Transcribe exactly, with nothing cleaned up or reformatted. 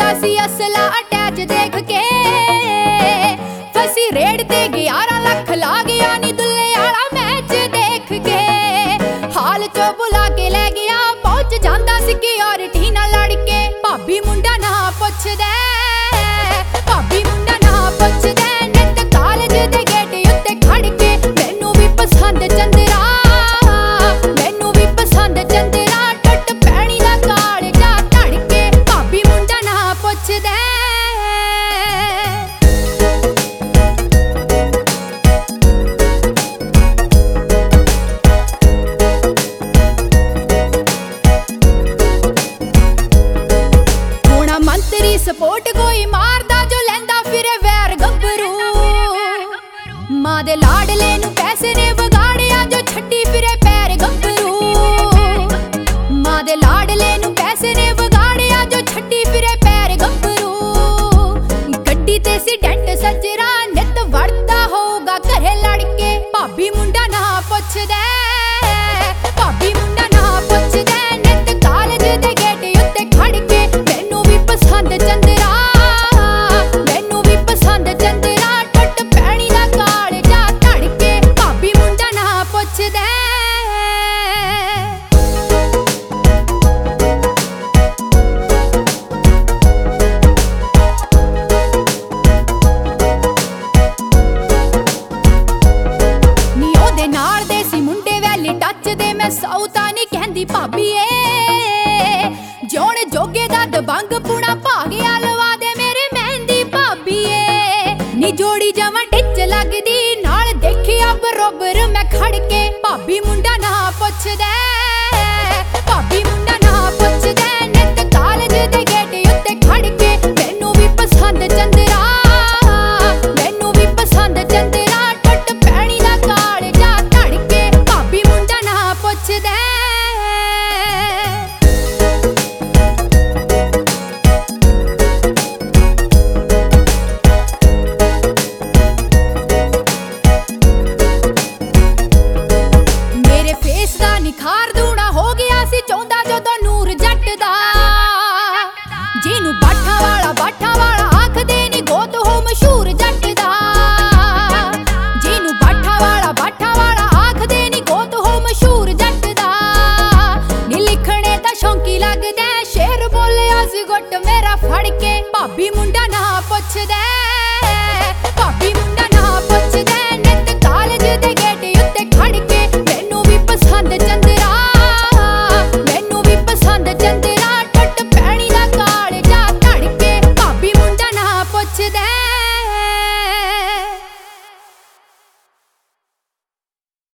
सी असला अटैच देख के फसी रेड ते ग्यारह लाख ला गया नी दुल्ले आला मैच देख के हाल चो बुला के ले गया पहुंच जांदा सिक्योरिटी नाल लड़ के भाभी मुंडा ना पुछदे भाभी मुंडा ना पुछदे नित कॉलेज दे गेट उत्ते खड़ के मैनू भी पसंद चंदरा मैनू भी पसंद चंदरा टट पैणी दा कालजा धड़ के भाभी मुंडा ना पुछदे सपोर्ट कोई मारदा जो लेंदा फिरे वैर गब्बरू मां दे लाडले नू पैसे ने वगाड़िया जो छड्डी फिरे पैर गब्बरू मां दे लाडले नू पैसे ने वगाड़िया जो छड्डी फिरे पैर गब्बरू गड्डी ते सी डेंट सजरा नित वड़दा होगा घरे लड़के भाभी मुंडा ना पुछदे भाभी मुंडा ना पुछदे नित कॉलेज दे गेट उत्ते खड़ के मैनू भी पसंद चंदरा मैनू भी पसंद चंदरा टट पैणी दा कालजा धड़ के भाभी मुंडा ना पुछदे नी ओदे नाल दे सी मुंडे वैली टच दे मैं सौ तां नहीं कहंदी भाभी ए जोने जोगे दा दबंग पुणा भागिया लवा दे मेरे मेहंदी भाभी ए नी जोड़ी जावां टिच लगदी नाल देखिया बरोबर मैं खड़ के भाभी मुंडा ना पुछदे भाभी मुंडा ना पुछदे नित कॉलेज दे गेट उत्ते खड़ के मैनू भी पसंद चंदरा मैनू भी पसंद चंदरा टट पैणी दा कालजा धड़ के भाभी मुंडा ना पुछदे निखार दूना हो गया सी चौंदा जदों नूर जट दा जिनू बाठा वाला बाठा वाला आखदे नी गोत हो मशहूर जट दा जिनू बाठा वाला बाठा वाला आखदे नी गोत हो मशहूर जट दा नी लिखने दा शौंकी लगदे शेर बोलिया सी गुट मेरा फड़ के भाभी मुंडा ना पुछदे भाभी मुंडा ना पुछदे नित कॉलेज दे गेट उत्ते खड़ के मैनू भी पसंद चंदरा मैनू भी पसंद चंदरा टट पैणी दा कालजा धड़ के भाभी मुंडा ना पुछदे।